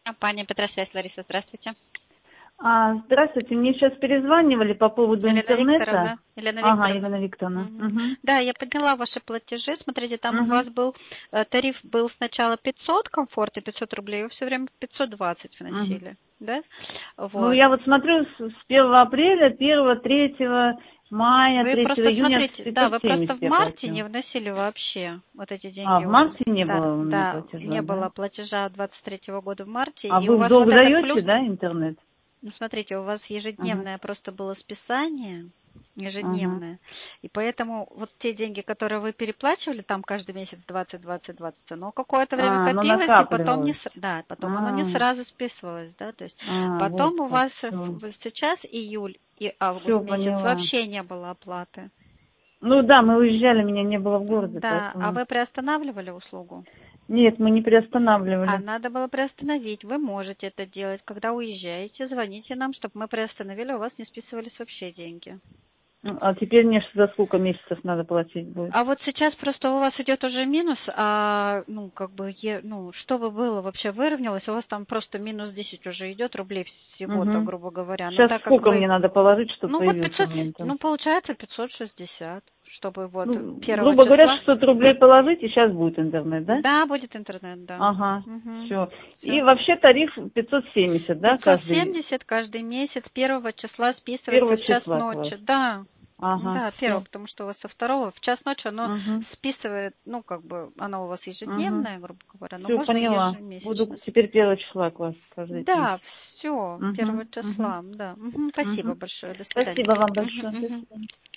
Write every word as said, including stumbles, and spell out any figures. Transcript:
Компания Петросвязь, Лариса, здравствуйте. А, здравствуйте, мне сейчас перезванивали по поводу Елена интернета. Викторовна. Елена Ага, Викторовна. Елена Викторовна. Мгм. Угу. Да, я подняла ваши платежи. Смотрите, там у Угу. вас был э, тариф был сначала пятьсот комфорт и пятьсот рублей, вы все время пятьсот двадцать Угу. вносили, да? Ну, Вот. я вот смотрю с с первого апреля, первого, третьего мая, Вы третьего просто июня смотрите, да, пятьсот вы просто семьдесят в я марте не платила. вносили вообще вот эти А, деньги. в у- марте не Да, было у меня да, платежа, не было да? платежа двадцать третьего года в марте, А и у вы в вас долг вот этот даете, плюс. да, интернет? Ну, смотрите, у вас Ага, ежедневное просто было списание, ага. ежедневное, и поэтому вот те деньги, которые вы переплачивали там каждый месяц двадцать, двадцать, двадцать, оно какое-то время А, ну копилось, и потом не, накапливалось. с- да, потом оно не А, сразу списывалось, да, то есть а, вот потом у как, вас э, все. в- сейчас июль и август Все месяц поняла. вообще не было оплаты. Ну да, мы уезжали, меня не было в городе, Да, а поэтому... вы приостанавливали услугу? Нет, мы не А приостанавливали. надо было приостановить. Вы можете это делать. Когда уезжаете, звоните нам, чтобы мы приостановили, у вас не списывались вообще деньги. Ну, а теперь мне за сколько месяцев надо платить будет? А вот сейчас просто у вас идет уже минус, а ну как бы, е- ну что бы было вообще выровнялось, у вас там просто минус десять уже идет рублей всего-то, Угу. грубо говоря. Но Сейчас так как сколько вы, мне надо положить, чтобы ну вот появился пятьсот, у меня ну интернет? получается пятьсот шестьдесят, чтобы вот Ну, первого грубо говоря, числа. шестьсот рублей положить, и сейчас будет интернет, да? Да, будет интернет, да. Ага, Угу. все. И Все. вообще тариф пятьсот семьдесят, да, пятьсот каждый семьдесят каждый месяц первого числа списывается первого в час числа класс. ночи. Да, Ага, да, первого, все. потому что у вас со второго в час ночи оно Угу, списывает, ну, как бы, оно у вас угу. ежедневное, грубо говоря, но Все, можно поняла. ежемесячно Буду теперь списывать. первого числа класс каждый день. Да, все, Угу, первого угу, числа, да. Мгм, спасибо угу. большое, до свидания. Спасибо вам Мгм, большое. До мгм. свидания.